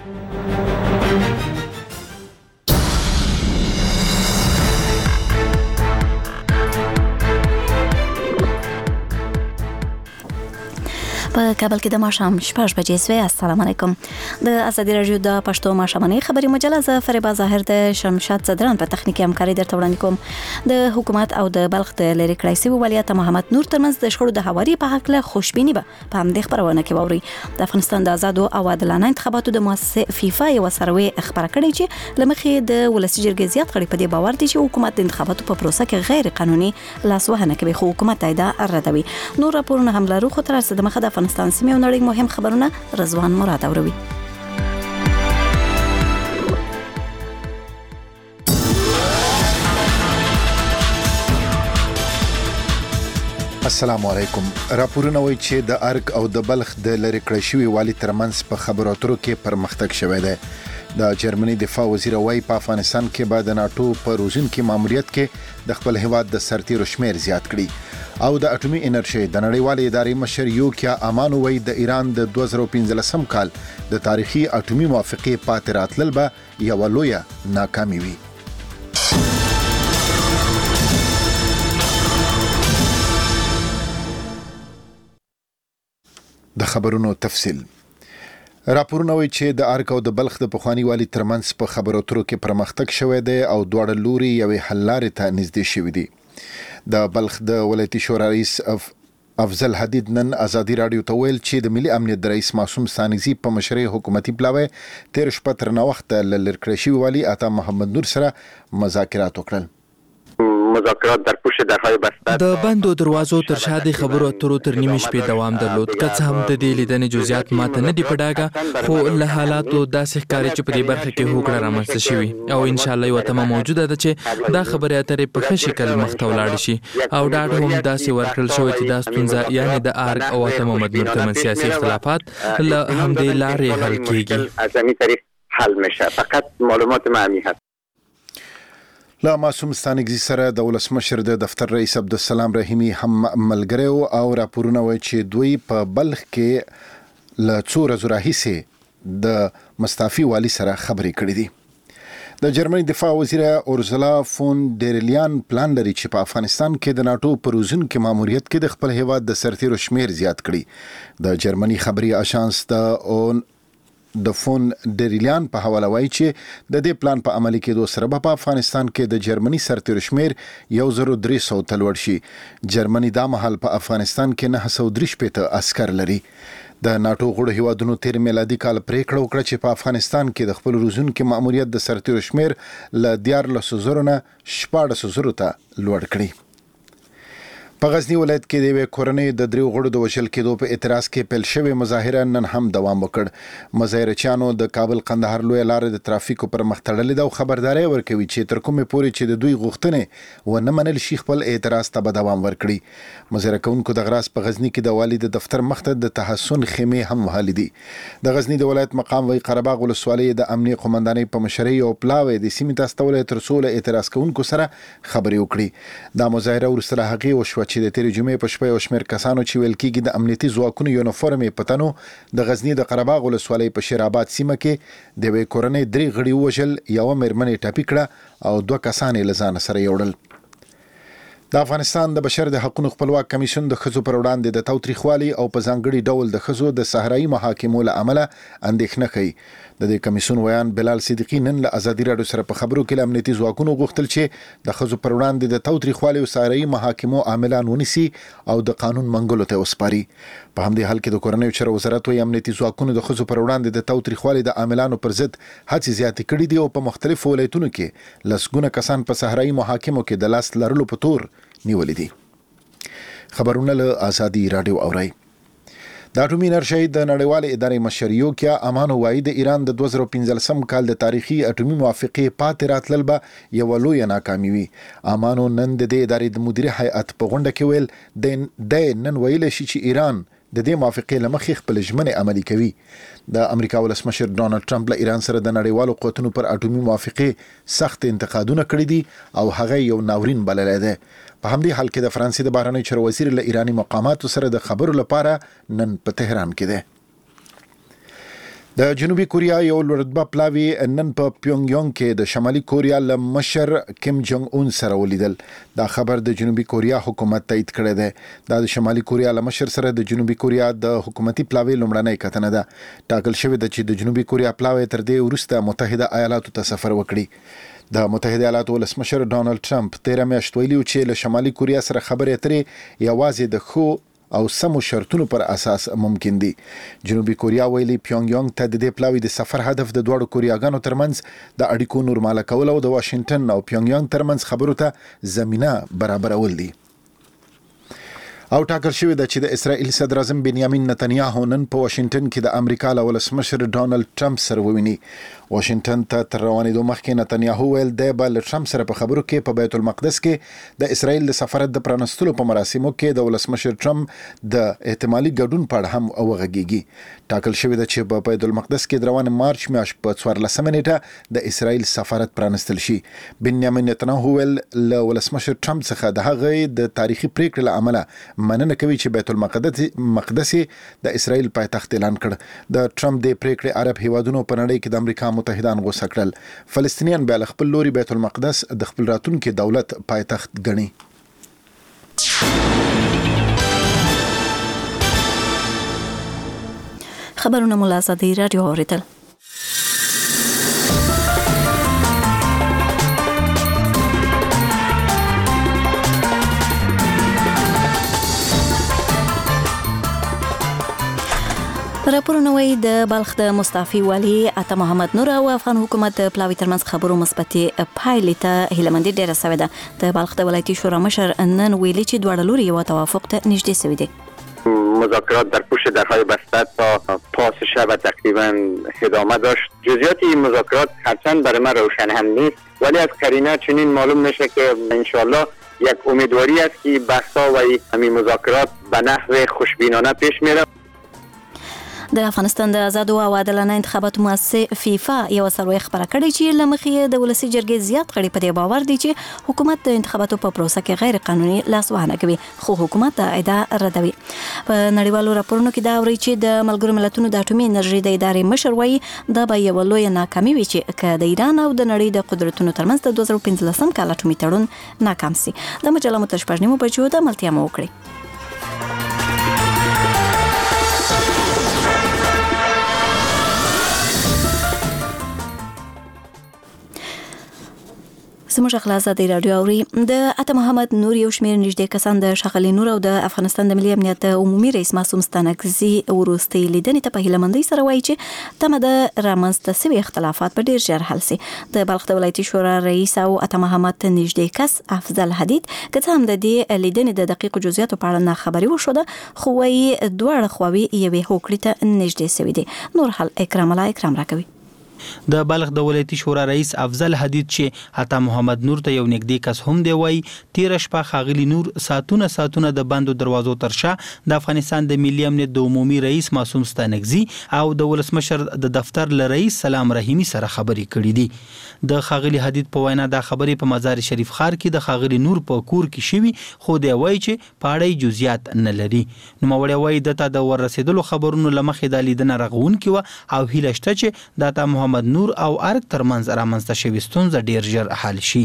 په کابل کې د ماښام 6 بجې سوی. السلام علیکم. د ازادي رادیو د پښتو ماښامنۍ خبري مجله ز فریبا ظاهر د شمشاد صدران په تخنیکی همکاري درته وړاندې کوم. د حکومت او د بلخ د لری کړای سوي ولیعهد محمد نور ترمنځ د شخړو د هواري په حق له خوشبيني به په همدې خبرونه کې ووري. د افغانستان د آزادو او عادلانه انتخاباتو د مؤسسه فیفا یو سروي خبره کړې چې لمخې د ولسی جرګې زیات غړي په دې باور دي چې حکومت د انتخاباتو په پروسه کې غیر قانوني لاسوهنه کوي، خو حکومت دا ردوي. نور راپورونه هم لرو، خو تر څه د مخه د افغانستان سیمه او نړۍ مهم خبرونه رضوان مراد اوروي. السلام علیکم. راپورونه وایي چې د ارګ او د بلخ د لری کړی شوی والی ترمنځ په خبرو اترو کې پرمختګ شوی دی. د جرمني دفاع وزیر وايي په افغانستان کې بعد ناتو په روزن کې ماموریت کې د خپل هیواد د سرتیرو شمیر زیات کړي. او د اټومي انرژي د نړیوالې ادارې مشر یوکیا امانو وایي د ایران د 2015 کال د تاریخي اټومي موافقې پاتې راتلل به یو لویه ناکامي وي. د خبرونو تفصیل. راپورونه وایي چې د ارګ او د بلخ د پخوانی والی ترمنځ په خبرو اترو کې پرمختګ شوی دی او دواړه لوري یوې حل لارې ته نږدې شوي دي. د بلخ د ولایتي شورا رئیس افضل حدید نن ازادي رادیو ته ویل چې د ملي امنیت رئیس معصوم ثانیزی په مشرۍ حکومتي پلاوی تیر شپه تر نو وخت لرکړشي والی عطا محمد نور سره مذاکرات وکړل. مذاکرات در پشت درهای بسته د بندو دروازو تر شا د خبرو اترو تر نیمه شپې دوام درلود. که څه هم د دې لیدنې جزئیات ماته نه دی پډاګه، خو له حالاتو داسې ښکاري چې په دې برخه کې هوکړه رامنځته شوې او ان شاء الله یو تمه موجوده ده چې دا خبرې اترې په ښه شکل مخته ولاړ شي. او ډاډ هم داسې ورکړل شوی چې دا ستونزه یعنی د ارګ او عطا محمد نور ترمنځ سیاسي اختلافات له همدې لارې حل کیږي. از همین طریق حل میشه. فقط معلومات معمی هست. لا معصوم ستانګزي سره د ولسمشر د دفتر رئیس عبدالسلام رحیمی هم ملګری او راپورونه وایي چې دوی په بلخ کې له څو ورځو راهیسې د مستعفي والی سره خبرې کړې دي. د جرمني دفاع وزیر اورزلا فون ډیرلیان پلان لري چې په افغانستان کې د ناتو په روزن کې ماموریت کې د خپل هیواد د سرتیرو شمیر زیات کړي. د جرمني خبري آژانس د فون ډیرلیان په حواله وایي چې د دې پلان په عملي کېدو سره په افغانستان کې د جرمني سرتیرو شمیر 1300 ته لوړ شي. جرمني دا مهال په افغانستان کې 913 عسكر لري. د ناتو غړو هیوادونو تیر میلادي کال پریکړه وکړه چې په افغانستان کې د خپل روزن کې ماموریت د سرتیرو شمیر ل 14000 نه 14000 ته لوړ کړي. په غزنی ولایت کې د کورنۍ د دریو غړو د وشل کېدو په اعتراض کې پیل شوی مظاهره نن هم دوام وکړ. مظاهرچیانو د کابل قندهار لوی لارې د ترافیکو پر مخ تړلې ده او خبرداري ورکوي چې تر کومه پورې چې د دوی غوښتنې و نه منل شي خپل اعتراض ته به دوام ورکړي. مظاهره کوونکو د غراس په غزنی کې د والي د دفتر مخ ته د تحسن خیمه هم وهلې دي. د غزنی د ولایت مقام وی قره باغ ولسوالۍ د امنیه قومندانۍ په مشرۍ او پلاوی د سیمې تاسطولې تر څو له اعتراض کوونکو سره خبرې وکړي. دا مظاهره ورسره هغه وشو چې د تیر جمعې په شپه او شمیر کسانو چې ویل کېږي د امنیتي ځواکونو یونیفورم په تنو د غزنی د قره باغ ولسوالۍ په شیرآباد سیمه کې د کورنۍ درې غړي وژل، یو مېرمنې ټپي کړه او 2 کسان له ځان سره یوړل. د افغانستان د بشر د حقوقو خپلواک کمیشن د خزو پر وړاندې د تاوتریخوالي او په ځانګړي ډول د خزو د صحرایي محاکمو له عمله اندېښنه کوي. د دې کمیسیون ویان بلال صدیقی نن له ازادي رادیو سره په خبرو کې امنیتي ځواکونو غوښتل چې د خزو پر وړاندې د تاوتریخوالي او صحرایي محاکمو عاملان ونیسي او د قانون منګولو ته وسپاري. په همدې حال کې د کورنۍ چارو وزارت وایي امنیتي ځواکونو د خزو پر وړاندې د تاوتریخوالي د عاملانو پر ضد هڅې زیاتې کړې دي او په مختلفو ولایتونو کې لسګونه کسان په صحرایي محاکمو کې د لاس لرلو په تور نیولې دي. خبرونه له ازادي رادیو اوري. د اټومي انرژي د نړیوالې ادارې مشر یوکیا امانو وایي د ایران د 2015 کال د تاریخي اټومي موافقې پاتې راتلل به یو لوی ناکامي وي. امانو نن د دې ادارې د مدیري هیئت په غونډه کې ویل د نن ویل شي چې ایران د دې موافقې لمخې خپل ژمنې عملي کوي. د امریکا ولسمشر ډونالد ټرمپ له ایران سره د نړیوالو قوتونو پر اټومي موافقې سخت انتقادونه کړي دي او هغه یو ناورین بللی دی. په همدې حال کې د فرانسې د بهرنیو چارو وزیر له ایرانی مقاماتو سره د خبرو لپاره نن په تهران کې دی. د جنوبي کوریا یو لوړرتبه پلاوی نن په پیونګ یانګ کې د شمالي کوریا له مشر کیم جونګ اون سره ولیدل. دا خبر د جنوبي کوریا حکومت تایید کړی دی. دا د شمالي کوریا له مشر سره د جنوبي کوریا د حکومتي پلاوی لومړنۍ کتنه ده. ټاکل شوې ده چې د جنوبي کوریا پلاوی تر دې وروسته متحده ایالاتو ته سفر وکړي. د متحده ایالاتو ولسمشر ډونالد ټرمپ 13 میاشتې ویلي چې له شمالي کوریا سره خبرې اترې یوازې د خو او سمو شرطونو پر اساس ممکن دي. جنوبي کوریا ویلي پیونګ یانګ ته د دې پلاوی د سفر هدف د دوړو کوریاګانو ترمنځ د اړیکو نورمال کول او د واشنگټن او پیونګ یانګ ترمنځ خبرو ته زمينه برابرول دي. او ټاکل شوې ده چې د اسرائیل صدر اعظم بنیامین نتنیاهو نن په واشنگټن کې د امریکا له ولسمشر ډونالد ټرمپ سره وویني. واشنگټن ته تر روانېدو مخکې نتنیاهو ویل دی به له ټرمپ سره په خبرو کې په بیت المقدس کې د اسرائیل د سفارت د پرانستلو په مراسمو کې د ولسمشر ټرمپ د احتمالي ګډون په اړه هم وغږیږي. ټاکل شوې ده چې په بیت المقدس کې د روان مارچ میاشت په 14 نیټه د اسرائیل سفارت پرانستل شي. بنیامین نتنیاهو ویل له ولسمشر ټرمپ څخه د هغه د تاریخي پریکړې له امله مننه کوي چې بیت المقدس د اسرائیل پایتخت اعلان کړ. د ټرمپ د پریکړې عرب هیوادونو په نړۍ کې د امریکا متحدان غوسه کړل. فلسطینیان بیا له خپل لوري بیت المقدس د خپل راتلونکي دولت پایتخت ګڼي. خبرونه مولا صدی رادیو اوریدل. راپورونه وایي د بلخ د مستعفي والي عطا محمد نور او افغان حکومت د پلاوي ترمنځ خبرو مثبتې پایلې ته هیلهمندي ډیره شوې ده. د بلخ د ولایتي شورا مشر نن ویلي چې دواړه لوري یو توافق ته نږدې شوي دي. مذاکرات در پشت درهای بسته تا پاس شب تقریبا ادامه داشت. جزئیات این مذاکرات هرچند برای من روشن هم نیست، ولی از قرینه چنین معلوم میشه که انشالله یک امیدواری است که بحث‌ها و این مذاکرات به نحو خوشبینانه پیش میره. د افغانستان د آزادو او عادلانه انتخاباتو مؤسسه فیفا یو سروي خبره کړې چې لمخې د ولسی جرګې زیات غړي په دې باور دي چې حکومت د انتخاباتو په پروسه کې غیر قانوني لاسوهنه کوي، خو حکومت دا ادعا ردوي. په نړیوالو راپورونو کې دا اوري چې د ملګرو ملتونو د اټومي انرژي د ادارې مشر وایي دا به یو لوی ناکامي وي چې د ایران او د نړۍ د قدرتونو ترمنځ د 2015 کال اټومي تړون ناکام سي. د مجله متشپژنیمو بچو د ملتیا مو وکړي. زموږ خلاص د رادیو اوري د عطا محمد نور یو شمېر نږدې کسان د شغلي نور او د افغانستان د ملي امنیت عمومي رئیس معصوم ستانکزي وروستي لیدنې ته په هیلهمندۍ سره وایي چې تمه د رامنځته شوي اختلافات په ډیر ژر حل سي. د بلخ د ولایتي شورا رئیس او عطا محمد نږدې کس افضل حدید که څه هم د دې لیدنې د دقیقو جزئیاتو په اړه خبري وشوه، خو وایي دواړه خواوې یوې هوکړې ته نږدې شوي دي. نور حل اکرام الله اکرام راکوي. د بلخ د ولایتي شورا رئیس افضل حدید چې عطا محمد نور ته یو نږدې کس هم دی وای تیر شپه خاغلی نور ساتونه د بندو دروازو ترشا د افغانستان د ملي امنیت د عمومي رئیس معصوم ستانکزي او د ولسمشر د دفتر ل رئیس سلام رحیمی سره خبرې کړې دي. د خاغلی حدید په وینا د خبرې په مزار شریف خار کې د خاغلی نور په کور کې شوی، خو دی وای چې پاړی جزئیات نه لري. نو موړی وای دته د ورسېدلو خبرونو لمخې د لیدنه رغون کې او هیله شته چې د عطا محمد نور او ارګ ترمنځ رامنځته شوی ستونزه ډیر ژر حل شي.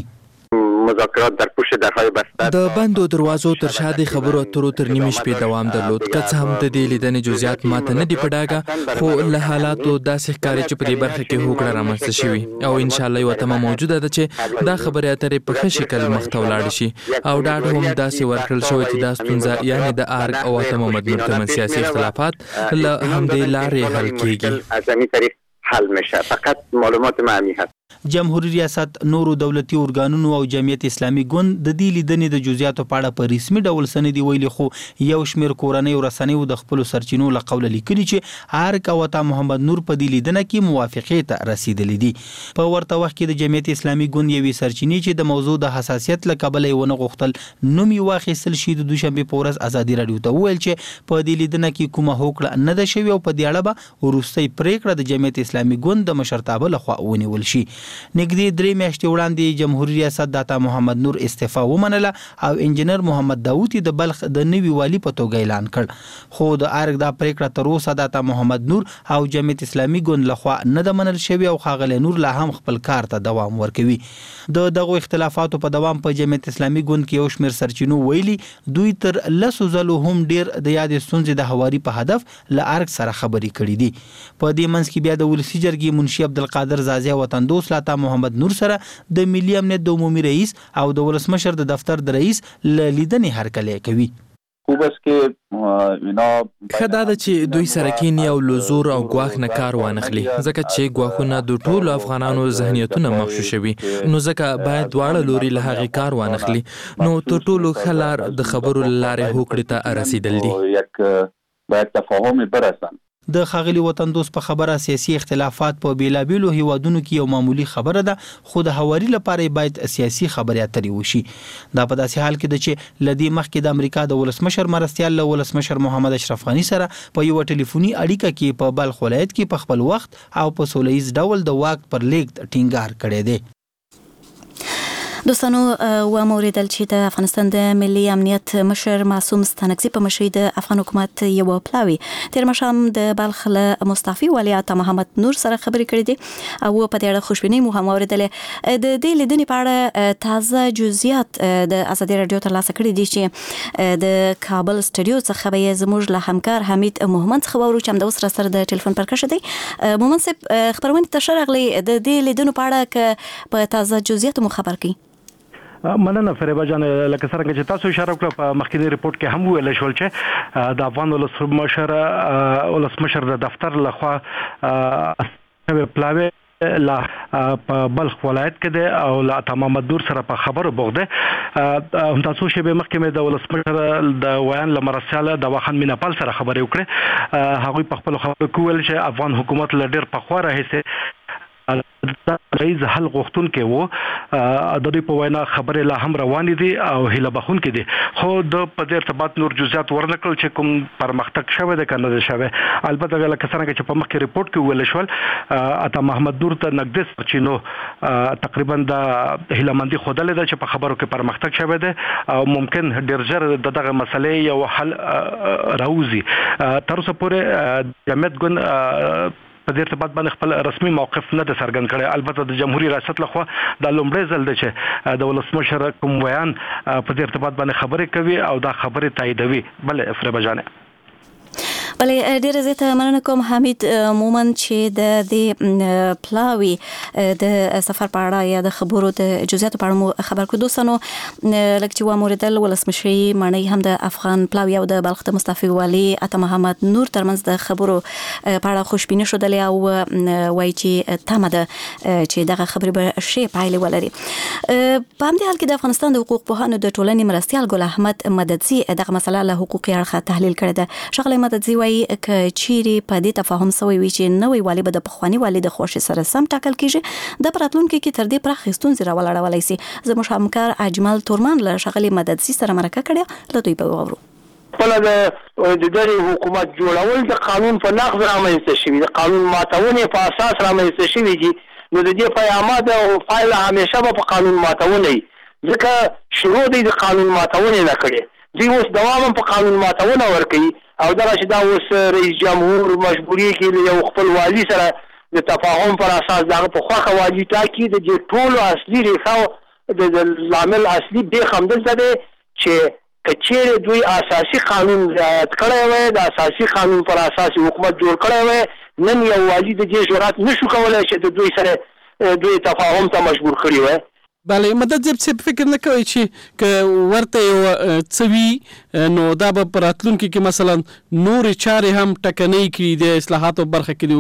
مذاکرات در پشت درهای بسته د بندو دروازو تر شا د خبرو اترو تر نیمه شپې دوام درلود. که څه هم د دې لیدنې جزئیات ماته نه دي په ډاګه، خو له حالاتو داسې ښکاري چې په دې برخه کې هوکړه رامنځته شوې او انشاءالله یوه تمه موجوده ده چې دا خبرې اترې په ښه شکل مخته ولاړې شي او ډاډ هم داسې ورکړل شوی چې دا ستونزه یعنې د ارګ او عطا محمد نور ترمنځ سیاسي اختلافات له همدې لارې حل کیږي. حل میشه. فقط معلومات معمی هست. جمهوریت ریاست نورو دولتي ارګانونو او جمعیت اسلامي ګوند د دې لیدنې د جزئیاتو په اړه په رسمي ډول سندې ویلي، خو یو شمېر کورنۍ او رسنیو د خپل سرچینو له قوله لیکلي چې ارګ او عطا محمد نور په دې لیدنه کې موافقې ته رسیدلې دي. په ورته وخت کې د جمعیت اسلامي ګوند یوې سرچینې چې د موضوع د حساسیت له کبله یې ونه غوښتل نوم یې واخیستل شي، د دوشنبې په ورځ ازادي راډیو ته وویل چې په دې لیدنه کې کومه هوکړه نه ده شوې او په دې اړه به وروستۍ پریکړه د جمعیت اسلامي ګوند د مشرتابه لخوا ونیول شي. نږدې 3 میاشتې وړاندې جمهوریت ریاست د عطا محمد نور استعفا ومنله او انجنیر محمد داوودی د بلخ د نوي والی په توګه اعلان کړ خو د ارګ د پریکړه تر اوسه د عطا محمد نور او جمعیت اسلامي ګوند لخوا نه د منل شوی او خاغلی نور لا هم خپل کار ته دوام ورکوي د دغه اختلافاتو په دوام په جمعیت اسلامي ګوند کې یو شمېر سرچینو ویلي دوی تر 10 ځلو هم ډیر د یادې ستونزې د هواري په هدف له ارګ سره خبرې کړې دي په دې منځ کې بیا د ولسي جرګې منشي عبدالقادر زازی وطن دوست عطا محمد نور سره د ملي امنیت د عمومي رئیس او د ولسمشر د دفتر د رئیس لیدنې هرکلی کوي خدا د چې دوی سره کینی او لزور او غواخ نه کار وانخلي ځکه چې غواخونه د ټولو افغانانو ذهنیتونه مغشوش شوي نو ځکه باید دواړه لوري له هغه کار وانخلي نو تر ټولو خلار د خبرو لارې هوکړې ته رسیدل دي باید تفاهم برسن د خاغلی وطن دوست په خبره سیاسي اختلافات په بیلابیلو هیوادونو کې یو معمولی خبره ده خو د هواري لپاره باید سیاسي خبرې اترې وشي دا په داسې حال کې ده چې لدی مخکې د امریکا د ولسمشر مرستیال له ولسمشر محمد اشرف غنی سره په یو ټلیفوني اړیکه کې په بلخ ولایت کې په خپل وخت او په سولهییز ډول د واک پر لیږد ټینګار کړی دی دوستانو و موریدل چې د افغانستان د ملي امنیت مشر معصوم ستانکزي په مشرۍ د افغان حکومت یو پلاوی تیر مشام د بلخ له مستعفي والي عطا محمد نور سره خبرې کړې دي او په دې اړه خوشبینۍ مو هم اوریدل د دې لیدنې په اړه تازه جزئیات د ازادي رادیو ترلاسه کړي دي چې د کابل سټډیو څخه به زموږ له همکار حمید مومند خبرو چې هم د اوس سره د ټلیفون پر کښه دی مومند صاحب خبرونه تشرغلي د دې لیدنو په اړه په تازه جزئیات مو خبر کړئ مننه فریبا جان لکه څنګه چې تاسو اشاره وکړه په مخکینی ریپورت کې هم ویل شول چې د افغان ولسمشر د دفتر لخوا پلاوی لا په بلخ ولایت کې ده او لا عطا محمد نور سره په خبرو بوغده هم تاسو چې به مخکې د ولسمشر د ویان لمرساله د واخان میناپال سره خبرې وکړه هغه په خپل خبرو کې ویل چې افغان حکومت له ډېر پخوا راهیسې رئیس حل غوښتون کې وو د دې په وینا خبرې لا هم روانې دي او هیله بخون کې دي خو د په دې ارتباط نور جزئیات ورنکړل چې کوم پرمختګ شوه د کنه شوه البته لکه څنګه چې په مخکې ریپورت کې ویل شول عطا محمد نور ته نقد سرچینو تقریبا د هیلمندي خودلې ده چې په خبرو کې پرمختګ شوه ده او ممکن ډیر ژر دغه مسلې یو حل راوځي تر اوسه پورې جمعیت ګوند په دې ارتباط باندې خپل رسمي موقف نه د څرګند کړي البته د جمهوریت ریاست لخوا د لومړي ځل د چې د ولسمشر کوم بیان په دې ارتباط باندې خبرې کوي او دا خبرې تاییدوي بل فریبا جان بلې ډیره زیاته مننه کوم حمید مومند چې د دې پلاوی د سفر په اړه یا د خبرو د جزئیاتو په اړه خبر کړو دوستانو لکه چې و موریدل ولسمشري معنی هم د افغان پلاوی او د بلخ د مستعفي والي عطا محمد نور ترمنځ د خبرو په اړه خوشبینه شول او وایي چې تمه ده چې دغه خبرې به شی پایله ولري په همدې حال کې د افغانستان د حقوق پوهانو د ټولنې مرستیال ګل احمد مددزي دغه مسله له حقوقي اړخه تحلیل کړې ده شغله مددزي ک چيري په دې تفاهم سوی وي چې نوې والی به د پخوانی والی د خوښ سره سم ټاکل کیږي د پراتلونکو کې تر دې پرخ ستونزې راولړولای شي زموږ همکار اجمل تورمان له شغلي مددسي سره مرکه کړه له دوی په وورو خپل د دغه حکومت جوړول د قانون په نقض رامنځته شوی د قانون ماتونه په اساس رامنځته شوی دي نو د دې پیغامات او فایل همیشه په قانون ماتونه ځکه شروع د قانون ماتونه نه کړي دوی اوس دوام په قانون ماتونه ورکړي او دا چې دا اوس رئیس جمهور مجبوری کې یو خپل والی سره د تفاهم پر اساس دغه په خوخه والی تاکید د ټولو اصلي ریښه د لامل اصلي د خمدل ده چې کچېره دوی اساسي قانون رعایت کړی وي د اساسي قانون پر اساس حکومت جوړ کړی وي نن یو والی د دې جرأت نشو کولای چې د دوی سره دوی تفاهم ته مجبور کړی وي بله مدد زب څه فکر نه کوي چې ک ورته یو څوي نو دا به پراتلونکو کې مثلا نور چارې هم ټکنۍ کړي د اصلاحاتو برخه کې د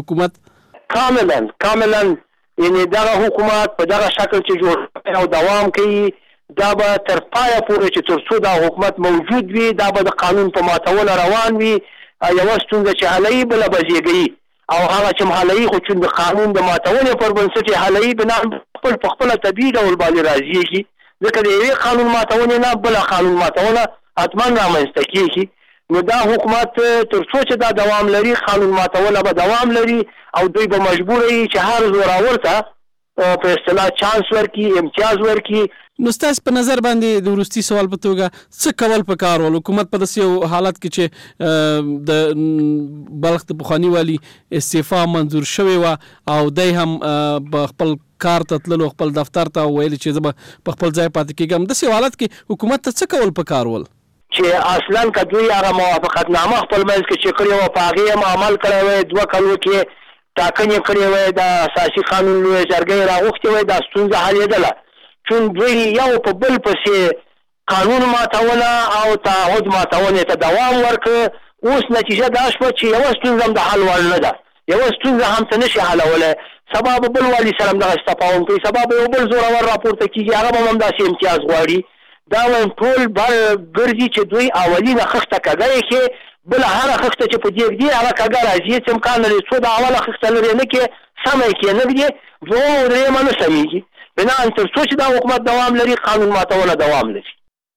حکومت کاملا یعنی دا حکومت په دغه شکل چې جوړ او دوام کوي دا به تر پایه پورې چې تر څو دا حکومت موجود وي دا به د قانون په ماتولو روان وي یو ستونزه چې حلوي بل بزیږي او هغه چې محلي خو چې د قانون د ماتولو پر بنسټ حلوي بنا خپل طبيعي ډول باندې راځي کی ځکه د یو قانون ماتونه نه بل قانون ماتونه حتما رامنځته کیږي نو دا حکومت تر څو چې دا دوام لري قانون ماتونه به دوام لري او دوی به مجبور وي چې هر زوراور ته په اصطلاح چانس ورکی، امتیاز ورکی. نو ستاسو په نظر باندې د وروستي سوال په توګه څه کول پکار ول حکومت په داسې حالت کې چې د بلخ د پخوانی والی استعفا منظور شوی و او دای هم په خپل کار ته تللو، خپل دفتر ته ویل چې زه په خپل ځای پاتې کېږم، داسې حالت کې حکومت ته څه کول پکار ول؟ چې اصلا کدوی هغه موافقتنامه خپل منځ کې چې کړی و په هغې هم عمل کړی وی، 2 کلو کې ټاکنې کړې وی، د اساسي قانون لویه جرګه راغوښتې وی، دا ستونزه حلېدله. چون دوی یو په بل پسې قانون ماتونه او تعهد ماتونې ته دوام ورکړ. اوس نتیجه دا شوه چې یوه ستونزه هم د حل وړ نه ده، یوه ستونزه هم ته نشي حلولی. سبا به بل والي سره هم دغه تفاهم کوي، سبا به یو بل زورور راپورته کېږي، هغه به هم داسې امتیاز غواړي. دا وایم ټول بر ګرځي چې دوی اولینه خښته کږه یې کړي، بله هره خښته چې په دې ږدي هغه کږه راځي. هېڅ امکان لري څو د اوله خښته لرې نه کړي، سمه یې کړي نه ږدي، دویمه او درېیمه نه سمېږي. بناً تر څو چې دا حکومت دوام لري، قانون ماتونه دوام لري.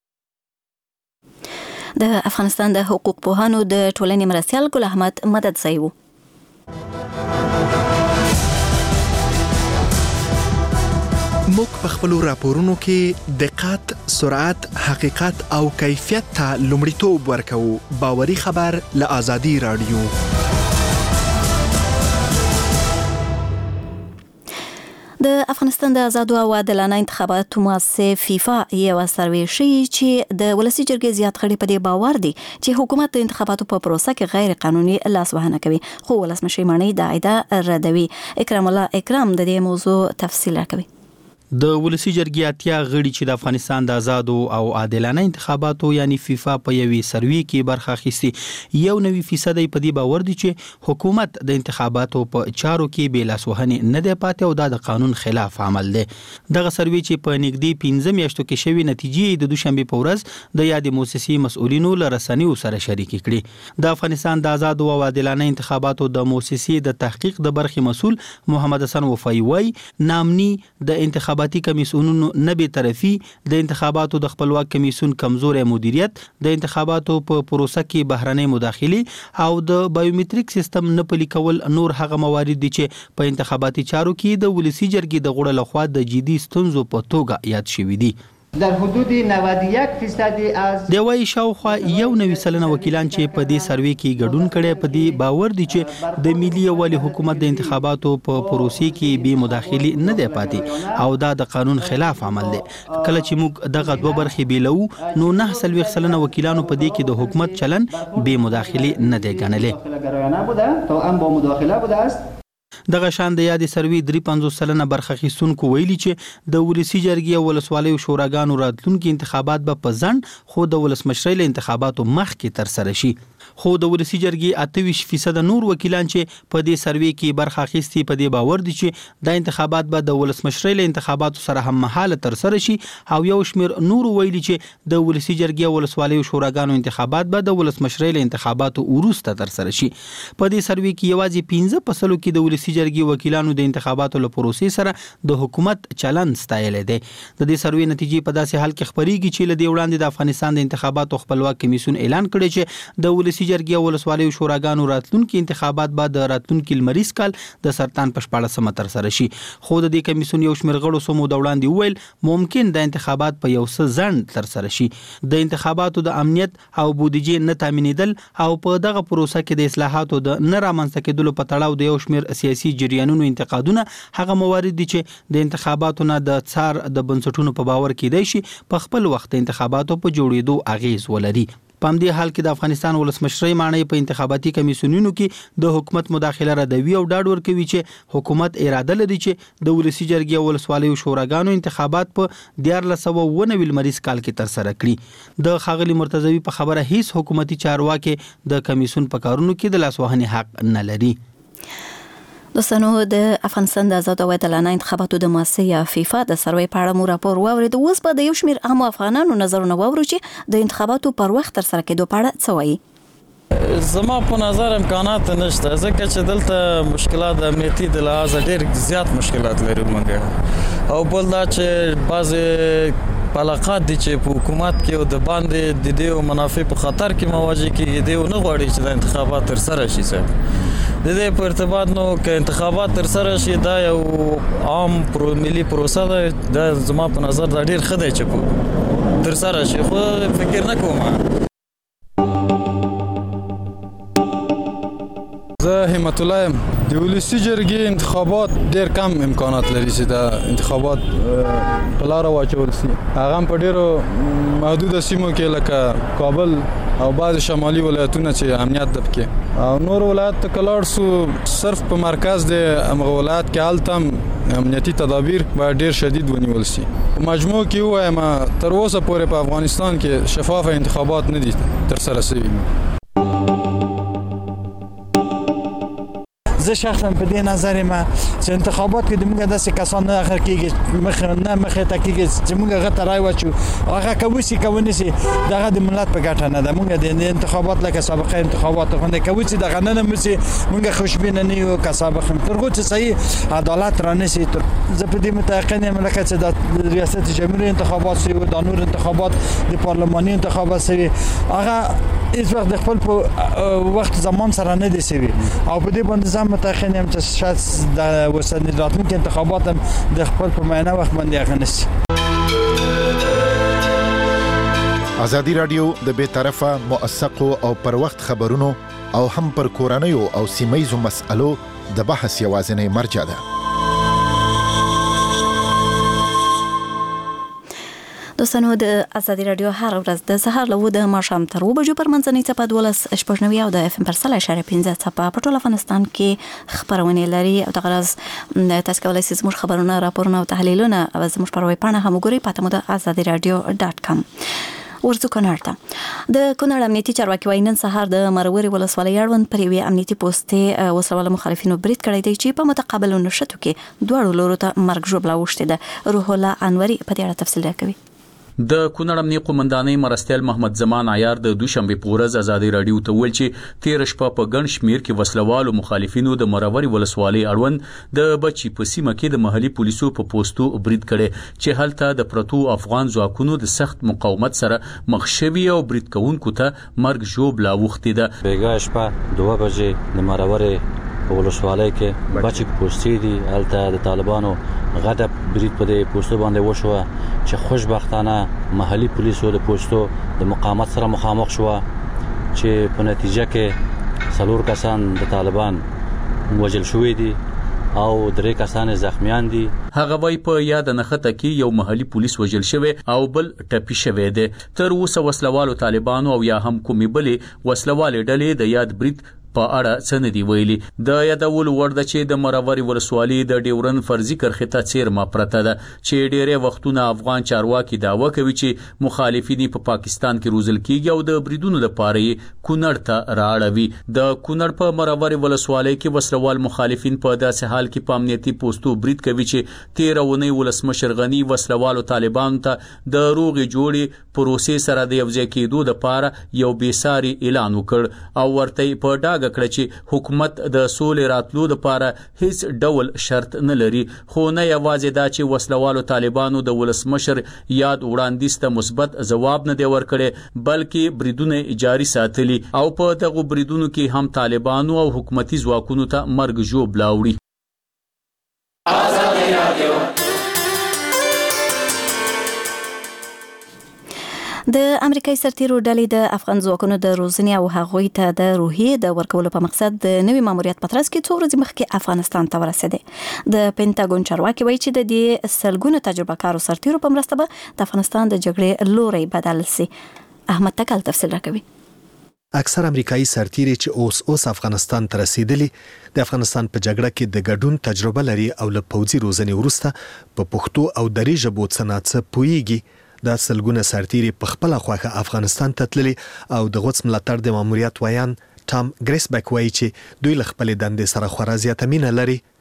د افغانستان د حقوق پوهانو د ټولنې مرستیال ګل احمد مددزی و. موږ په خپلو راپورونو کې دقت، سرعت، حقیقت او کیفیت ته لومړیتوب ورکوو. باوري خبر له آزادي رادیو. د افغانستان د آزادو او عادلانه انتخاباتو مؤسسه فیفا یو سروې ښیي چې د ولسي جرګې زیات غړي په دې باور دي چې حکومت د انتخاباتو په پروسه کې غیر قانوني لاسوهنه کوي، خو ولسمشر مانی دا ادعا ردوي. اکرام الله اکرام د دې موضوع تفصیل راکوي. د ولسی جرګې اتیا غړي چې د افغانستان د آزادو او عادلانه انتخاباتو یعنی فیفا په یوې سروې کې برخه اخیستي، 1% په دې باور دي چې حکومت د انتخاباتو په چارو کې بې لاسوهنې نه دی پاتې او دا د قانون خلاف عمل دی. دغه سروې چې په نږدې 15 میاشتو کې شوې نتیجې د دوشنبه په ورځ د یادې موسسې مسؤلینو له رسنیو سره شریکې کړې. د افغانستان د آزادو او عادلانه انتخاباتو د موسسې د تحقیق د برخې مسؤل محمد حسن وفای وای نامني د انتخاباتي کمیسیونونو نه به طرفي، د انتخاباتو د خپلواک کمیسیون کمزوري مدیریت، د انتخاباتو په پروسه کې بهرنۍ مداخله او د بایومټریک سیستم نه پلي کول نور هغه موارد دي چې په انتخاباتي چارو کې د ولسی جرګې د غړو لخوا د جدي ستونزو په توګه یاد شوي دي. در حدود 91% از د وای شاوخوا 91% وکیلان چې په دې سروې کې ګډون کړي په دې باور دي چې د ملي یووالي حکومت د انتخاباتو په پروسې کې به مداخله نه دی پاتې او دا د قانون خلاف عمل دی. کله چې موږ دغه دوه برخې بیلو نو 9% وکیلانو په دې کې د حکومت چلن به مداخله نه دی ګڼلې. دغه شان د یادې سروې 53% برخه اخیستونکو ویلي چې د ولسی جرګې او ولسوالیو شوراګانو راتلونکي انتخابات به په ځنډ خو د ولسمشرۍ له انتخاباتو مخکې ترسره شي. خو د ولسی جرګې 28% نور وکیلان چې په دې سروې کې برخه اخیستي په دې باور دي چې د انتخابات به د ولسمشرۍ له انتخاباتو سره هم مهاله ترسره شي او یو شمیر نور ویلي چې د ولسی جرګې او ولسوالیو شوراګانو انتخابات به د ولسمشرۍ له انتخاباتو وروسته ترسره شي. په دې سروې کې یوازې 15% کې د ولسی جرګې وکیلانو د انتخاباتو له پروسې سره د حکومت چلن ستایل دي. د دې سروې نتیجې په داسې حال کې خبريږي چې لدې وړاندې د افغانستان د انتخاباتو خپلواک کمیسیون اعلان کړی چې د ولسی جرګې او ولسوالیو شوراګانو راتلونکي انتخابات بعد د راتلونکي لمریز کال د سرطان په 14 ترسره شي. خو د دې کمیسیون یو شمېر غړو سمو د وړاندې ویل ممکن د انتخابات په یو څه ځنډ ترسره شي. د انتخاباتو د امنیت او بودیجې نه تامینېدل او په دغه پروسه کې د اصلاحاتو د نه رامنځته کېدلو په تړاو د یو شمېر سیاسي جریانونو انتقادونه هغه موارد دي چې د انتخاباتو نه د څار د بنسټونو په باور کېدای شي په خپل وخت انتخاباتو په جوړېدو اغیز ولري. په همدې حال کې د افغانستان ولسمشرۍ معنی په انتخاباتي کمیسیونونو کې د حکومت مداخله ردوي او ډاډ ورکوي چې حکومت اراده لري چې د ولسی جرګې او ولسوالیو شوراګانو انتخابات په 1419 لمریز کال کې ترسره کړي. د ښاغلي مرتضوي په خبره هیڅ حکومتي چارواکي د کمیسیون په کارونو کې د لاسوهنې حق نه لري. دوستانو د افغانستان د آزاد او عادلانه انتخاباتو د مؤسسه فیفا د سروې په اړه مو راپور واورید. اوس به د یو شمېر عامو افغانانو نظرونه واورو چې د انتخاباتو پر وخت ترسره کېدو په اړه څه وایي. زما په نظر امکانات نشته ځکه چې دلته مشکلات د امنیتي د لحاظه ډېر زیات مشکلات لري موږ او بل دا چې بعضې پلاقات دي چې په حکومت کې او د باندې د دې منافع په خطر کې مواجه کیږي دی نه غواړي چې د انتخابات تر سره شي د دې په ارتباط نو کې انتخابات تر سره شي دا یو عام ملي پروسه ده د زما په نظر دا ډیر ښه دی چې تر سره شي خو فکر نه کوم زه همت الله یم د ولسي جرګې انتخابات ډېر کم امکانات لري چې د انتخابات په لاره واچول شي هغه هم په ډېرو محدوده سیمو کې لکه کابل او بعض شمالي ولایتونه چې امنیت ده پکې او نور ولایت ته کلاړ سو صرف په مرکز د امغه ولایت کې هلته امنیتي تدابیر باید ډېر شدید ونیول شي مجموع کې وایم تر اوسه پورې په افغانستان کې شفاف انتخابات نه دي تر سره شوي زه شخصا په دې نظر ما چې انتخابات کې د موږ داسې کسان نه اخر کېږي مخه ته کېږي چې موږ غته راي واچو هغه کوي کوي سي دغه د ملت په ګټه نه ده موږ د انتخابات لکه سابقه انتخابات غونډه کوي چې دغه نه مسي موږ خوشبینه نه یو که سابقه ترغه چې صحیح عدالت را نشي زه په دې متأکد یم لکه چې د ریاست جمهوریت انتخابات سي او د نور انتخابات د پارلماني انتخابات سي هغه هیڅ وخت د خپل په وخت زمان سره نه دي سوي او په دې باندې زم متأکد یم چې شاید د وسنۍ راتلونکي انتخابات د خپل په معنا وخت باندې غنسي ازادي رادیو د بے طرفه موثقو او پر وخت خبرونو او هم پر کورنیو او سیمایزو مسألو د بحث یوازینی مرجع ده دوستانو د ازادي رادیو هر ورځ د سهار له د ماښام تر 2 بجو پر منځنۍ څپه 12 او د اف ام پر 3.15 څپه په ټول افغانستان کې خبرونه لري او د غرض تاسو کولای شئ زموږ خبرونه راپورونه او تحلیلونه او زموږ پر ویب پاڼه هم وګورئ پته مو د azadiradio.com ورڅو کنارته د کونړ امنیتي چارواکي وايي نن سهار د مروري ولسوالۍ اړوند پر یوې امنیتي پوسټې وسله مخالفینو برید کړی دی چې په متقابل نشټو کې دوه لورو ته مرګ ژوبله وشته ده روح الله انوري په دې اړه تفصیل راکوي د کونړ امنیتي قومندانۍ مرستیال محمد زمان عیار د دوشنبه په ورځ ازادي رادیو ته ویل چې 13 شپه په ګڼ شمیر کې وسلوالو مخالفینو د مروري ولسوالۍ اړوند د بچي په سیمه کې د محلي پولیسو په پوسټو برید کړي چې هلته د پرتو افغان ځواکونو د سخت مقاومت سره مخ شوي او برید کوونکو ته مرګ ژوبله وختې ده بیګا شپه 2 بجې د مروري ولسوالۍ کې بچي پوسټې دي هلته د طالبانو غټه برید په دې پوسټو باندې وشو چې خوشبختانه محلي پولیسو د پوسټو د مقاومت سره مخامخ شو چې په نتیجه کې څلور کسان د طالبان وژل شوي دي او 3 کسان زخمیان دي هغه وای په یاد نخته کې یو محلي پولیس وژل شوی او بل ټپي شوی دی تر اوسه وسلوالو طالبانو او یا هم کومي بلې وسلوالې ډلې د یاد برید په اړه څه نه دی ویلي د یادول ورده چې د مروري ولسوالۍ د ډیورن فرضي کرښې ته څیرمه پرته ده چې ډېری وختونه افغان چارواکي دعوه کوي چې مخالفین په پاکستان کې روزل کیږي او د بریدونو لپاره کونړ ته راړوي د کونړ په مروري ولسوالۍ کې وسلوال مخالفین په داسې حال کې په امنیتي پوسټو برید کوي چې 13 ونې ولسمشر غنی وسلوالو طالبانو ته د روغې جوړې پروسې سره د یوځای کېدو لپاره یو بیساري اعلان وکړ او ورته په ډاګه کړ چې حکومت د سولې راتلو لپاره هیڅ ډول شرط نه لري خو نه یوازې دا چې وسلوالو طالبانو د ولسمشر یاد وړاندیز ته مثبت ځواب نه دی ورکړی بلکې بریدونه جاري ساتلي او په دغه بریدونو کې هم طالبانو او حکومتي ځواکونو ته مرګ ژوبله وړي د امریکایي سرتیرو ډلې د افغان ځواکونو د روزنې او هغوی ته د روحیې د ورکولو په مقصد د نوي ماموریت په ترڅ کې څو ورځې مخکې افغانستان ته ورسېدې د پینټاګون چارواکي وایي چې د دې سلګونو تجربه کارو سرتیرو په مرسته به د افغانستان د جګړې لوري بدل شي احمد تکل تفصیل راکوي اکثر امریکایي سرتیري چې اوس افغانستان ته رسیدلي د افغانستان په جګړه کې د ګډون تجربه لري او له پوځي روزنې وروسته په پښتو او دري ژبو څه پوهیږي دا سلګونه سرتیري په خپل خواخه افغانستان ته تللي او د غوڅ ملاتړ د ماموریت ویان ټام ګریسبک وایي چې دوی له خپل دندې سره خورا زیاته مینه لري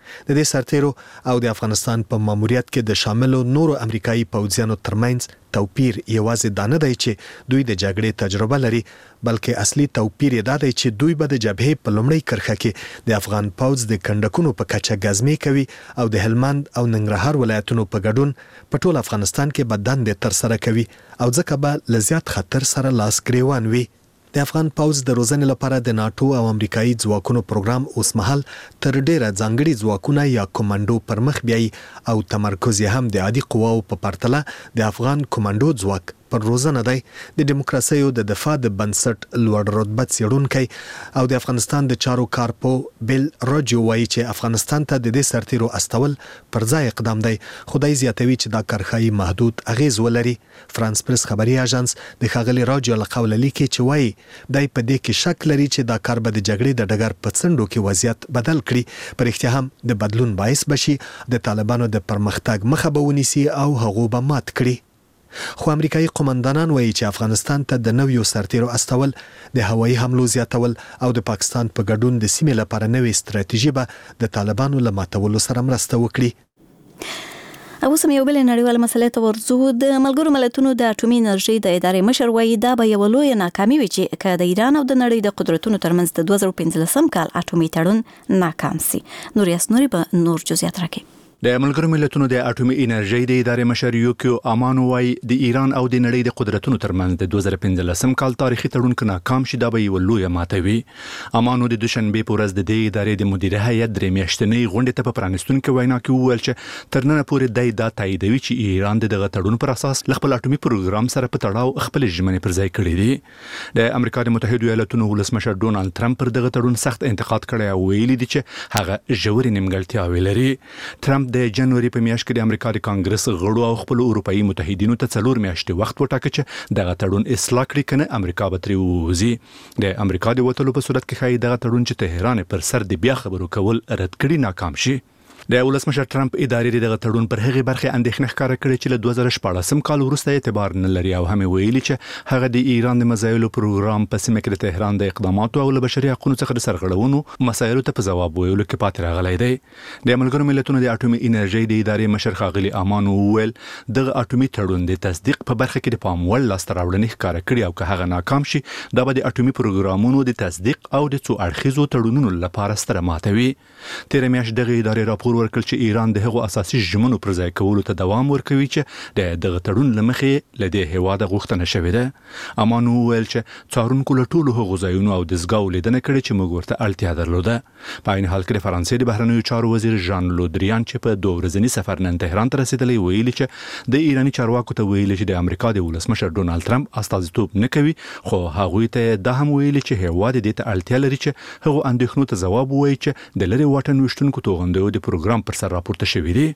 د دې سرتیرو او د افغانستان په ماموریت کې د شاملو نورو امریکایي پوځیانو ترمنځ توپیر یوازې دا نه دی چې دوی د جګړې تجربه لري، بلکې اصلي توپیر یې دا دی چې دوی به د جبهې په لومړۍ کرښه کې د افغان پوځ د کنډکونو په کچه ګزمې کوي او د هلمند او ننګرهار ولایتونو په ګډون په ټول افغانستان کې به دندې ترسره کوي او ځکه به له زیات خطر سره لاس ګریوان وي. د افغان پوځ د روزنې لپاره د ناتو او امریکایي ځواکونو پروګرام اوس مهال تر ډیره ځانګړي ځواکونه یا کمانډو پر مخ بیایي او تمرکز یې هم د عادي قواو په پرتله د افغان کمانډو ځواک پر روزنه دی. د دیموکراسي او د دفاع د بنسټ لوړ رتبه څېړونکی او د افغانستان د چارو کارپو بیل راجو وایي چې افغانستان ته د دې سرتیرو استول پر ځای اقدام دی، خدای زیاتوي چې دا کرخای محدود اغیز ولري. فرانس پریس خبري اژانس د ښاغلي راجو له قوله لیکي چې وایي دای په دې کې شک لري چې دا کار به د جګړې د ډګر په څنډو کې وضعیت بدل کړي، پر احتیا هم د بدلون باعث بشي، د طالبانو د پرمختګ مخه به ونیسي او هغه به مات کړي. خو امریکایي قومندانان وایي چې افغانستان ته د نویو سرتیرو استول، د هوایي حملو زیاتول او د پاکستان په ګډون د سیمې لپاره نوې ستراتیژي به د طالبانو له ماتولو سره مرسته وکړي. اوس هم یو بل نړیواله مسله ته ورځو. د ملګرو ملتونو د اټومي انرژي د ادارې مشر وایي دا به یو لوی ناکامي وي چې که د ایران او د نړۍ د قدرتونو ترمنځ د 2015 کال اټومي تړون ناکام سي. نور یاسنوري به نور جزئیات راکړي. د ملګرو ملتونو د اټومي انرژي د ادارې مشر یوکیو امانو وايي د ایران او د نړۍ د قدرتونو ترمنځ د 2015 کال تاریخي تړون کې ناکام شي دا به یو لوی ماته وي. امانو د دوشنبه په ورځ د دې ادارې د مدیره هیئت درې میاشتنۍ غونډې ته په پرانستونکو وینا کې وویل چې تر نن پورې دا تاییدوي چې ایران دغه تړون پر اساس خپل اټومي پروګرام سره په تړاو خپل ژمنې پر ځای کړې دي. د امریکا د متحده ایالاتونو ولسمشر ډونالد ترامپ پر دغه تړون سخت انتقاد کړی او ویلي دي چې هغه ژورې نیمګړتیاوې لري. ترامپ د جنوري په میاشت کې د امریکا د کانګرس غړو او خپل اروپאי متحدینو ته 4 میاشتې وخت وټاکه چې دغه تړون اصلاح کړي کنه امریکا به ترې ووځي. د امریکا د وټلو په صورت کې ښایي دغه تړون چې تهران پر سر د بیا خبرو کول رد کړي ناکام شي. د ولسمشر ترامپ ادارې دغه تړون پر هغه برخه اندېښنه ښکاره کړې چې له 2014 کال وروسته اعتبار نه لري او هم ویلي چې هغه د ایران د مزایلو پروګرام په سیمه کې د تهران د اقداماتو او له بشري حقوقو څخه د سرغړونو مسایلو ته په ځواب ویلو کې پاتې راغلی دی. د ملګرو ملتونو د اټومي انرژي د ادارې مشر ښاغلي امانو وویل دغه اټومي تړون د تصدیق په برخه کې د پام وړ لاسته راوړنې ښکاره کړي او که هغه ناکام شي دا به د اټومي پروګرامونو د تصدیق او د څو اړخیزو تړونونو لپاره ستره ماته وي. تیر میاشت دغه ادارې راپور ورکړ چې ایران د هغو اساسي ژمنو پر ځای کولو ته دوام ورکوي چې د دغه تړون لمخې له دې هیواده غوښتنه شوې ده. امانو ویل چې څارونکو له ټولو هغو ځایونو او دستګاو لیدنه کړې چې موږ ورته اړتیا درلوده. په عین حال کې د فرانسې د بهرنیو چارو وزیر ژان لودریان چې په 2 ورځني سفر نن تهران ته رسیدلی ویلي چې د ایراني چارواکو ته ویلي چې د امریکا د ولسمشر ډونالد ترامپ استازیتوب نه کوي، خو هغوی ته دا هم ویلي چې هیواد دې ته اړتیا لري چې هغو اندېښنو ته ځواب ووایي چې د لرې واټن ویشتونکو توغندیو د پروګرام پر سر راپورته شوی دی.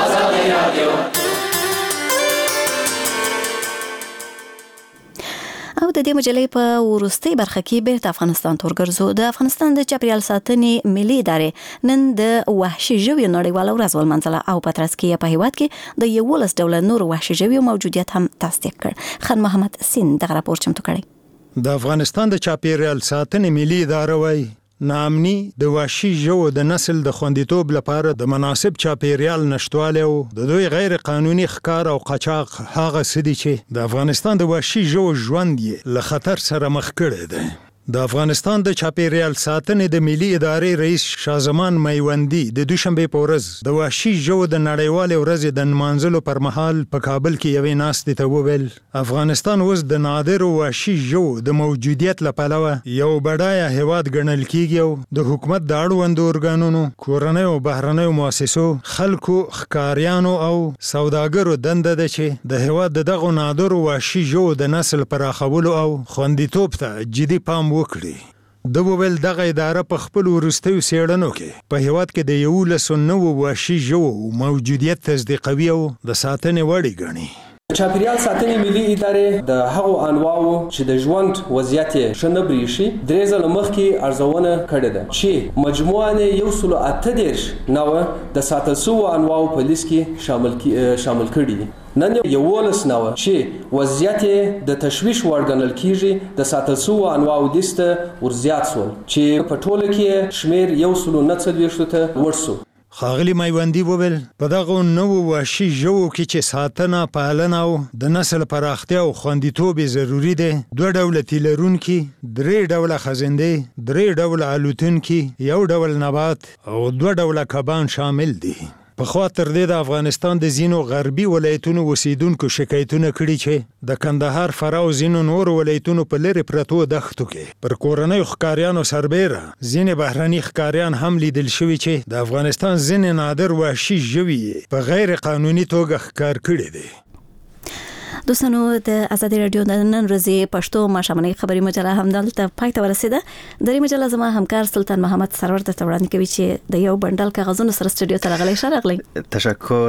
او د دې مجلې په وروستۍ برخه کې بیرته افغانستان ته ورګرځو. د افغانستان د چاپیریال ساتنې ملي ادارې نن د وحشي ژویو نړیواله ورځ ولمانځله او په ترڅ کې په هیواد کې د 11 ډوله نور وحشي ژویو موجودیت هم تصدیق کړ. خان محمد سین دغه راپور چمتو کړی. د افغانستان د چاپیریال ساتنې ملي اداره وايي ناامني د وحشي ژوو د نسل د خوندیتوب لپاره د مناسب چاپیریال نشټوالی او د دوی غیر قانوني ښکار او قاچاق هغه څه دي چې د افغانستان د وحشي ژوو ژوند یې له خطر سره مخ کړی دی. د افغانستان د چاپیریال ساتنې د ملي ادارې رئیس شازمان میوندي د دوشنبه په ورځ د وحشي ژوو د نړیوالې ورځې د نمانځلو پر مهال په کابل کې یوې ناستې ته وویل افغانستان اوس د نادرو وحشي ژوو د موجودیت له پلوه یو بډایه هیواد ګڼل کیږي او د حکومت د اړوندو ارګانونو، کورنیو او بهرنیو مؤسسو، خلکو، ښکاریانو او سوداګرو دنده ده چې د هیواد دغه نادرو وحشي ژوو د نسل پراخولو او خوندیتوب ته جدي پام وکړي. د وویل دغه اداره په خپل وروستیو څېړنو کې په هیواد کې د 11 وحشي ژوو موجودیت تصدیقوي او د ساتنې وړ ګڼي. چاپیریال ساتنې ملي ادارې د هغو انواعو چې د ژوند وضعیت یې ښه نه برېښي 3 ځله مخکې ارزونه کړې ده چې مجموعاً 138 نوعه د ساتل شوو انواعو په لیست کې شامل کړي دي. نن 11 نوعه چې وضعیت یې د تشویش وړ ګڼل کېږي د ساتل شوو انواعو لیست ورزیات شول چې په ټوله کې شمیر 149 ته ورسو. ښاغلي میوندي وویل په دغه نوو وحشي ژوو کې چې ساتنه پالنه او د نسل پراختیا او خوندیتوب ضروری دی 2 ډوله تیلرونکي 3 ډوله خزنده 3 ډوله الوتونکي 1 ډول نبات او 2 ډوله کبان شامل دي. په خوا تر دې د افغانستان د ځینو غربي ولایتونو اوسیدونکو شکایتونه کړي چې د کندهار فرا او ځینو نور ولایتونو په لرې پرتو دښتو کې پر کورنیو ښکاریانو سربیره ځینې بهرني ښکاریان هم لیدل شوي چې د افغانستان ځینې نادر وحشي ژوي په غیر قانوني توګه ښکار کړي دي. دوستانو د ازادي رادیو د نن ورځې پښتو ماښامنۍ خبري مجله همدلته پای ته ورسیده. د دې مجله زما همکار سلطان محمد سرور ته وړاندې کوي چې د یو بندل کاغذونو سره سټوډیو ته راغلی. تشکر